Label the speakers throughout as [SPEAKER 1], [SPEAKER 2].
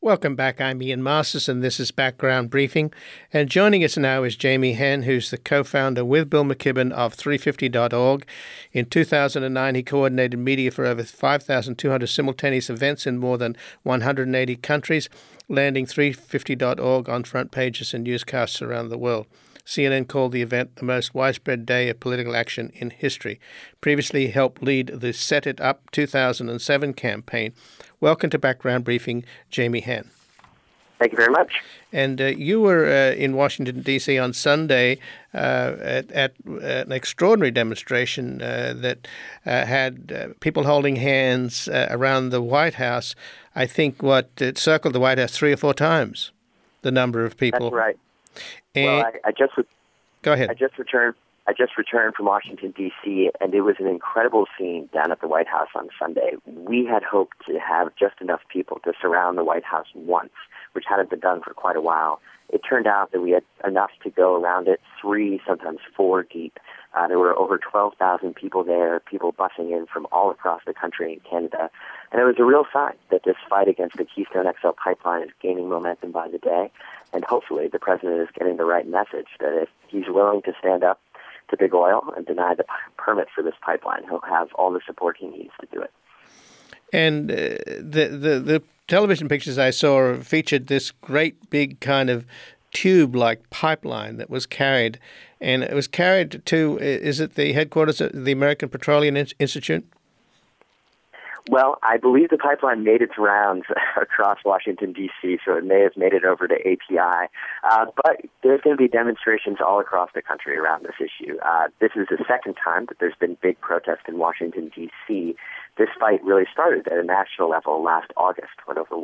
[SPEAKER 1] Welcome back. I'm Ian Masters, and this is Background Briefing. And joining us now is Jamie Henn, who's the co-founder with Bill McKibben of 350.org. In 2009, he coordinated media for over 5,200 simultaneous events in more than 180 countries, landing 350.org on front pages and newscasts around the world. CNN called the event the most widespread day of political action in history. Previously, he helped lead the Set It Up 2007 campaign. Welcome to Background Briefing, Jamie Henn.
[SPEAKER 2] Thank you very much.
[SPEAKER 1] And you were in Washington, D.C. on Sunday at an extraordinary demonstration that had people holding hands around the White House. I think it circled the White House 3 or 4 times, the number of people.
[SPEAKER 2] That's right.
[SPEAKER 1] And, go ahead.
[SPEAKER 2] I just returned from Washington, D.C., and it was an incredible scene down at the White House on Sunday. We had hoped to have just enough people to surround the White House once, which hadn't been done for quite a while. It turned out that we had enough to go around it 3, sometimes 4 deep. There were over 12,000 people there, people busing in from all across the country and Canada. And it was a real sign that this fight against the Keystone XL pipeline is gaining momentum by the day. And hopefully the president is getting the right message that if he's willing to stand up to big oil and deny the permit for this pipeline, he'll have all the support he needs to do it.
[SPEAKER 1] And the television pictures I saw featured this great big kind of tube-like pipeline that was carried. And it was carried to, is it the headquarters of the American Petroleum Institute?
[SPEAKER 2] Well, I believe the pipeline made its rounds across Washington, D.C., so it may have made it over to API. But there's going to be demonstrations all across the country around this issue. This is the second time that there's been big protest in Washington, D.C. This fight really started at a national level last August when over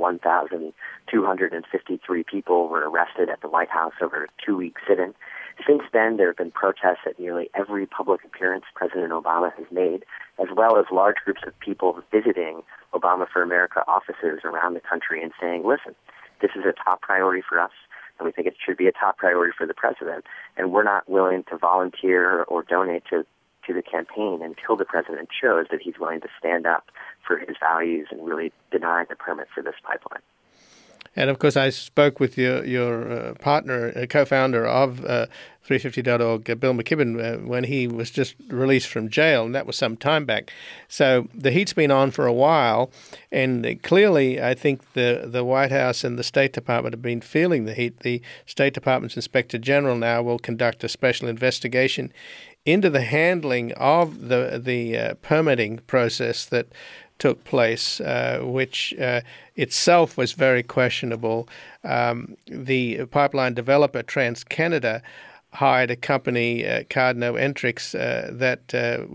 [SPEAKER 2] 1,253 people were arrested at the White House over a 2-week sit-in. Since then, there have been protests at nearly every public appearance President Obama has made, as well as large groups of people visiting Obama for America offices around the country and saying, listen, this is a top priority for us, and we think it should be a top priority for the president, and we're not willing to volunteer or donate to the campaign until the president shows that he's willing to stand up for his values and really deny the permit for this pipeline.
[SPEAKER 1] And, of course, I spoke with your partner, co-founder of 350.org, Bill McKibben, when he was just released from jail, and that was some time back. So the heat's been on for a while, and clearly I think the White House and the State Department have been feeling the heat. The State Department's Inspector General now will conduct a special investigation into the handling of the permitting process that took place, which itself was very questionable. The pipeline developer, TransCanada, hired a company, Cardno Entrix, that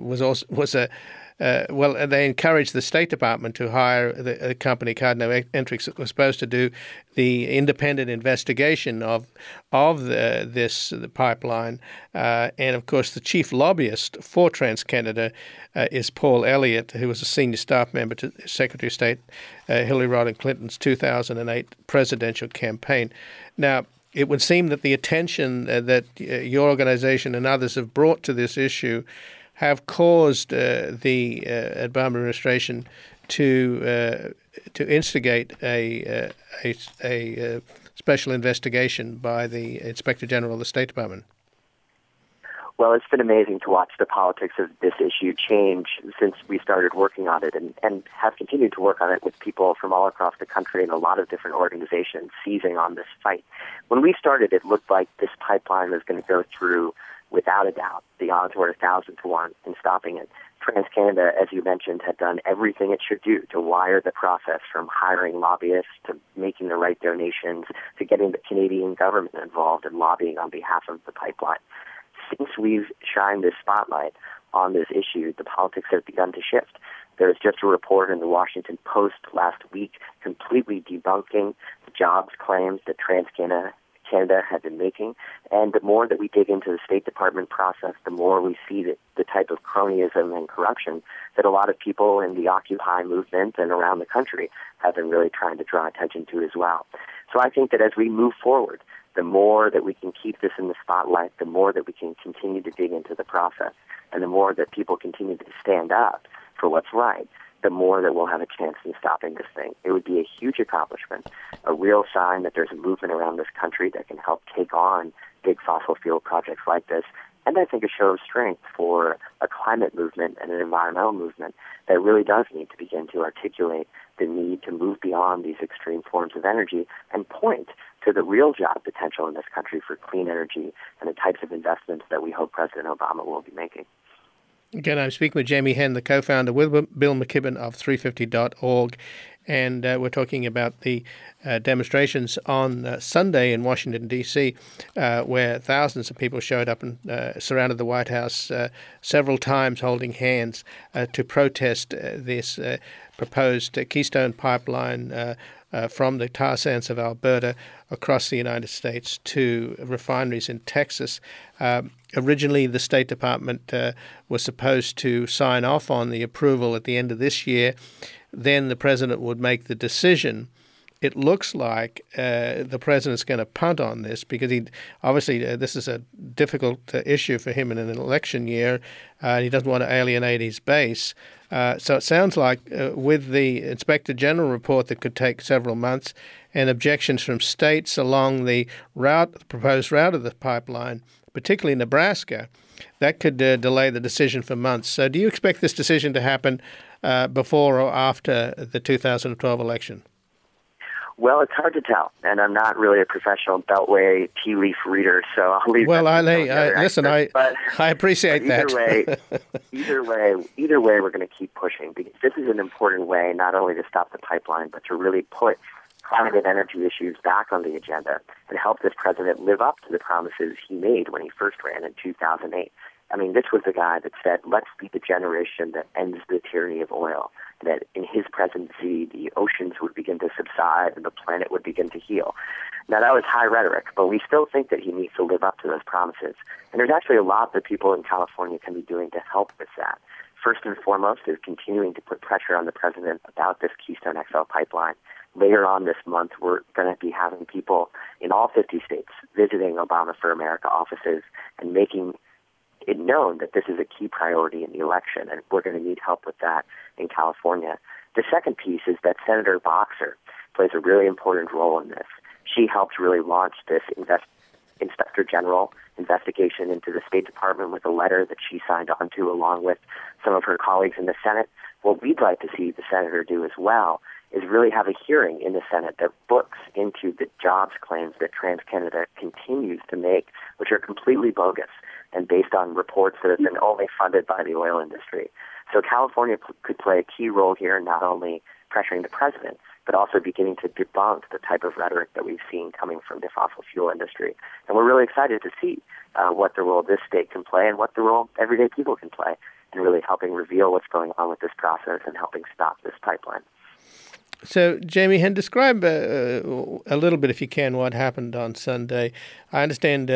[SPEAKER 1] they encouraged the State Department to hire the company Cardno Entrix that was supposed to do the independent investigation of the pipeline. And, of course, the chief lobbyist for TransCanada is Paul Elliott, who was a senior staff member to Secretary of State Hillary Rodham Clinton's 2008 presidential campaign. Now, it would seem that the attention that your organization and others have brought to this issue have caused the Obama administration to instigate a special investigation by the Inspector General of the State Department.
[SPEAKER 2] Well, it's been amazing to watch the politics of this issue change since we started working on it and have continued to work on it with people from all across the country and a lot of different organizations seizing on this fight. When we started, it looked like this pipeline was going to go through without a doubt. The odds were 1,000 to 1 in stopping it. TransCanada, as you mentioned, had done everything it should do to wire the process, from hiring lobbyists to making the right donations to getting the Canadian government involved and lobbying on behalf of the pipeline. Since we've shined this spotlight on this issue, the politics have begun to shift. There's just a report in the Washington Post last week completely debunking the jobs claims that TransCanada had been making. And the more that we dig into the State Department process, the more we see that the type of cronyism and corruption that a lot of people in the Occupy movement and around the country have been really trying to draw attention to as well. So I think that as we move forward, the more that we can keep this in the spotlight, the more that we can continue to dig into the process, and the more that people continue to stand up for what's right, the more that we'll have a chance in stopping this thing. It would be a huge accomplishment, a real sign that there's a movement around this country that can help take on big fossil fuel projects like this. And I think a show of strength for a climate movement and an environmental movement that really does need to begin to articulate the need to move beyond these extreme forms of energy and point to the real job potential in this country for clean energy and the types of investments that we hope President Obama will be making.
[SPEAKER 1] Again, I'm speaking with Jamie Henn, the co-founder with Bill McKibben of 350.org, and we're talking about the demonstrations on Sunday in Washington, D.C., where thousands of people showed up and surrounded the White House several times holding hands to protest this proposed Keystone Pipeline from the tar sands of Alberta across the United States to refineries in Texas. Originally, the State Department was supposed to sign off on the approval at the end of this year. Then the president would make the decision. It looks like the president's going to punt on this because this is a difficult issue for him in an election year. He doesn't want to alienate his base. So it sounds like with the Inspector General report that could take several months and objections from states along the proposed route of the pipeline, particularly Nebraska, that could delay the decision for months. So do you expect this decision to happen before or after the 2012 election?
[SPEAKER 2] Well, it's hard to tell, and I'm not really a professional Beltway tea leaf reader, so I'll leave.
[SPEAKER 1] Well, I appreciate that.
[SPEAKER 2] Either way, we're going to keep pushing because this is an important way not only to stop the pipeline, but to really put climate and energy issues back on the agenda and help this president live up to the promises he made when he first ran in 2008. I mean, this was the guy that said, let's be the generation that ends the tyranny of oil, that in his presidency, the oceans would begin to subside and the planet would begin to heal. Now, that was high rhetoric, but we still think that he needs to live up to those promises. And there's actually a lot that people in California can be doing to help with that. First and foremost is continuing to put pressure on the president about this Keystone XL pipeline. Later on this month, we're going to be having people in all 50 states visiting Obama for America offices and making it known that this is a key priority in the election, and we're going to need help with that in California. The second piece is that Senator Boxer plays a really important role in this. She helped really launch this Inspector General investigation into the State Department with a letter that she signed on to along with some of her colleagues in the Senate. What we'd like to see the senator do as well is really have a hearing in the Senate that looks into the jobs claims that TransCanada continues to make, which are completely bogus and based on reports that have been only funded by the oil industry. So California could play a key role here, not only pressuring the president, but also beginning to debunk the type of rhetoric that we've seen coming from the fossil fuel industry. And we're really excited to see what the role this state can play and what the role everyday people can play in really helping reveal what's going on with this process and helping stop this pipeline.
[SPEAKER 1] So, Jamie Henn, describe a little bit, if you can, what happened on Sunday. I understand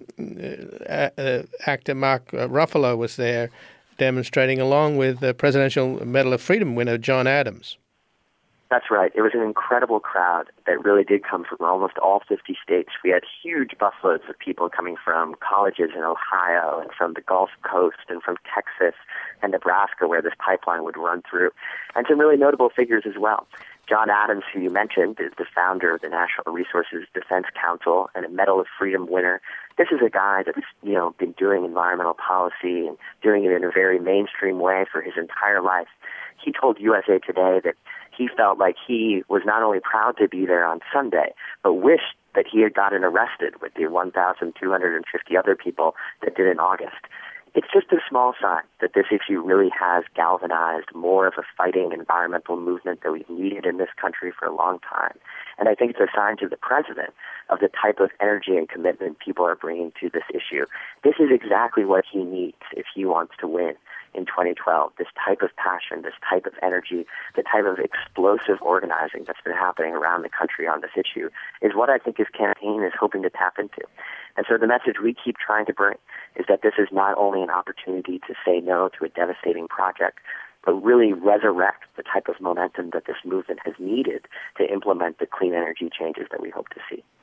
[SPEAKER 1] actor Mark Ruffalo was there demonstrating along with the Presidential Medal of Freedom winner John Adams.
[SPEAKER 2] That's right. It was an incredible crowd that really did come from almost all 50 states. We had huge busloads of people coming from colleges in Ohio and from the Gulf Coast and from Texas and Nebraska, where this pipeline would run through, and some really notable figures as well. John Adams, who you mentioned, is the founder of the National Resources Defense Council and a Medal of Freedom winner. This is a guy that's, been doing environmental policy and doing it in a very mainstream way for his entire life. He told USA Today that he felt like he was not only proud to be there on Sunday, but wished that he had gotten arrested with the 1,250 other people that did in August. It's just a small sign that this issue really has galvanized more of a fighting environmental movement that we've needed in this country for a long time. And I think it's a sign to the president of the type of energy and commitment people are bringing to this issue. This is exactly what he needs if he wants to win in 2012, this type of passion, this type of energy, the type of explosive organizing that's been happening around the country on this issue is what I think his campaign is hoping to tap into. And so the message we keep trying to bring is that this is not only an opportunity to say no to a devastating project, but really resurrect the type of momentum that this movement has needed to implement the clean energy changes that we hope to see.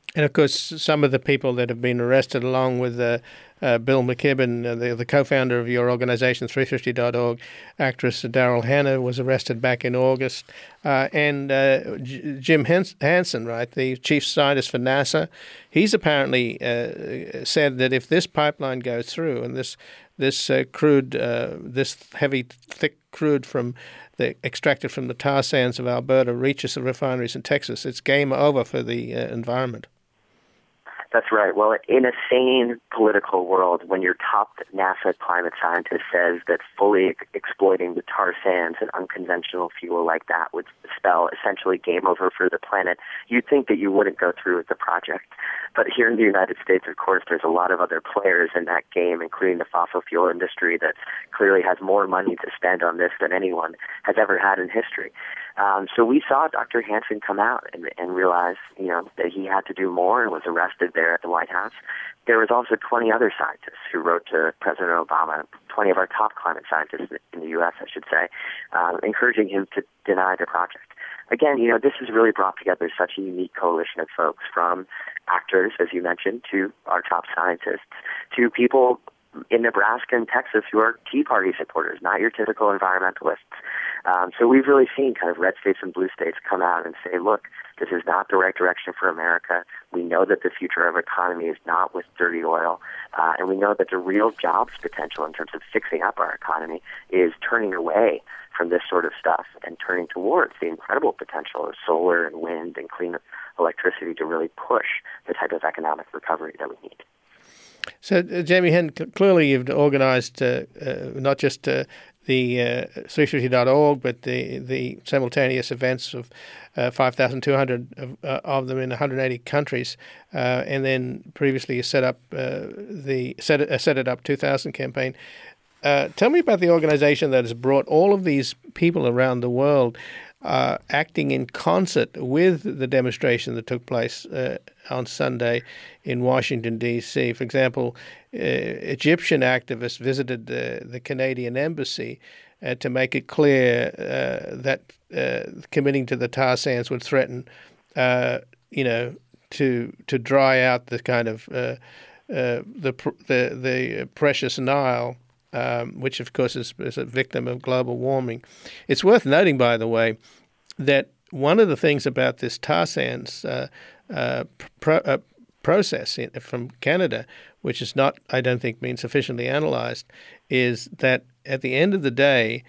[SPEAKER 1] And of course, some of the people that have been arrested, along with Bill McKibben, the co-founder of your organization, 350.org, actress Daryl Hannah was arrested back in August, and Jim Hansen, right, the chief scientist for NASA, he's apparently said that if this pipeline goes through and this crude, this heavy, thick crude extracted from the tar sands of Alberta reaches the refineries in Texas, it's game over for the environment.
[SPEAKER 2] That's right. Well, in a sane political world, when your top NASA climate scientist says that fully exploiting the tar sands and unconventional fuel like that would spell essentially game over for the planet, you'd think that you wouldn't go through with the project. But here in the United States, of course, there's a lot of other players in that game, including the fossil fuel industry that clearly has more money to spend on this than anyone has ever had in history. So we saw Dr. Hansen come out and realize, that he had to do more and was arrested there at the White House. There was also 20 other scientists who wrote to President Obama, 20 of our top climate scientists in the U.S., I should say, encouraging him to deny the project. Again, this has really brought together such a unique coalition of folks, from actors, as you mentioned, to our top scientists, to people in Nebraska and Texas who are Tea Party supporters, not your typical environmentalists. So we've really seen kind of red states and blue states come out and say, look, this is not the right direction for America. We know that the future of our economy is not with dirty oil. And we know that the real jobs potential in terms of fixing up our economy is turning away from this sort of stuff and turning towards the incredible potential of solar and wind and clean electricity to really push the type of economic recovery that we need.
[SPEAKER 1] So, Jamie Henn, clearly you've organized not just the 350.org, but the simultaneous events of 5,200 of them in 180 countries, and then previously you set up the Set It Up 2000 campaign. Tell me about the organization that has brought all of these people around the world acting in concert with the demonstration that took place on Sunday in Washington, D.C. For example, Egyptian activists visited the Canadian embassy to make it clear that committing to the tar sands would threaten, to dry out the kind of the precious Nile, which of course is a victim of global warming. It's worth noting, by the way, that one of the things about this tar sands process from Canada, which is not, I don't think, been sufficiently analyzed, is that at the end of the day,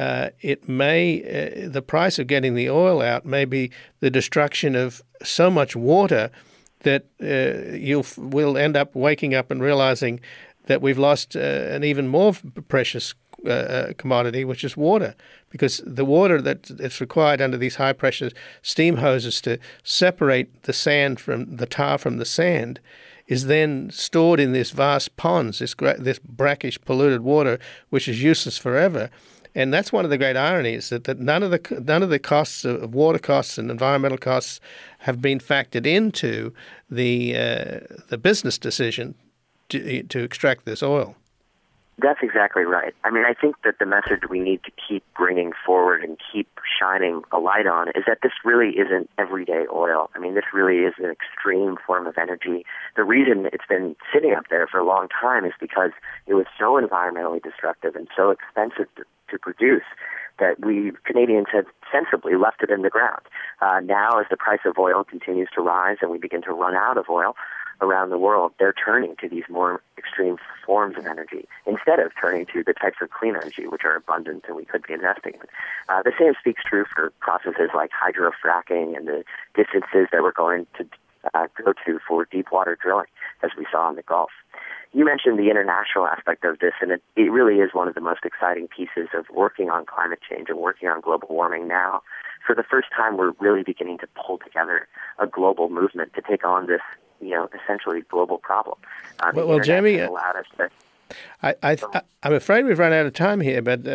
[SPEAKER 1] the price of getting the oil out may be the destruction of so much water that we'll end up waking up and realizing that we've lost an even more precious commodity, which is water, because the water that's required under these high-pressure steam hoses to separate the sand from the tar from the sand is then stored in these vast ponds, this brackish, polluted water, which is useless forever. And that's one of the great ironies, that none of the costs of water costs and environmental costs have been factored into the business decision to extract this oil.
[SPEAKER 2] That's exactly right. I mean, I think that the message we need to keep bringing forward and keep shining a light on is that this really isn't everyday oil. I mean, this really is an extreme form of energy. The reason it's been sitting up there for a long time is because it was so environmentally destructive and so expensive to produce that we Canadians have sensibly left it in the ground. Now, as the price of oil continues to rise and we begin to run out of oil around the world, they're turning to these more extreme forms of energy instead of turning to the types of clean energy which are abundant and we could be investing in. The same speaks true for processes like hydrofracking and the distances that we're going to go to for deep water drilling, as we saw in the Gulf. You mentioned the international aspect of this, and it really is one of the most exciting pieces of working on climate change and working on global warming now. For the first time, we're really beginning to pull together a global movement to take on this, essentially global problem.
[SPEAKER 1] Well, Jamie,
[SPEAKER 2] allowed us to,
[SPEAKER 1] I'm afraid we've run out of time here, but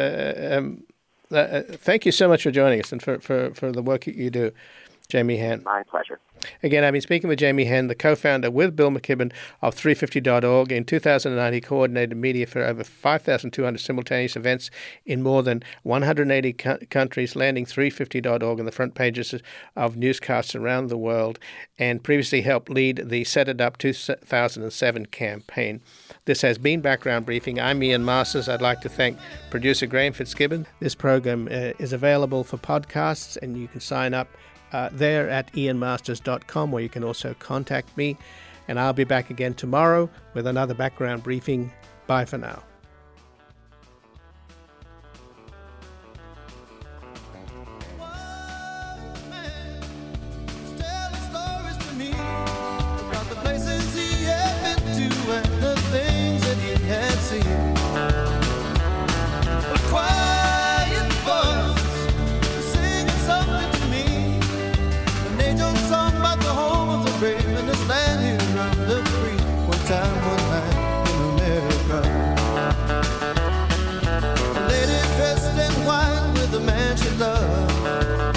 [SPEAKER 1] thank you so much for joining us and for the work that you do, Jamie Henn.
[SPEAKER 2] My pleasure.
[SPEAKER 1] Again, I've been speaking with Jamie Henn, the co-founder with Bill McKibben of 350.org. In 2009, he coordinated media for over 5,200 simultaneous events in more than 180 countries, landing 350.org on the front pages of newscasts around the world, and previously helped lead the Set It Up 2007 campaign. This has been Background Briefing. I'm Ian Masters. I'd like to thank producer Graham Fitzgibbon. This program is available for podcasts, and you can sign up there at ianmasters.com, where you can also contact me. And I'll be back again tomorrow with another Background Briefing. Bye for now.
[SPEAKER 3] Brave in this land here under free. One time, one night.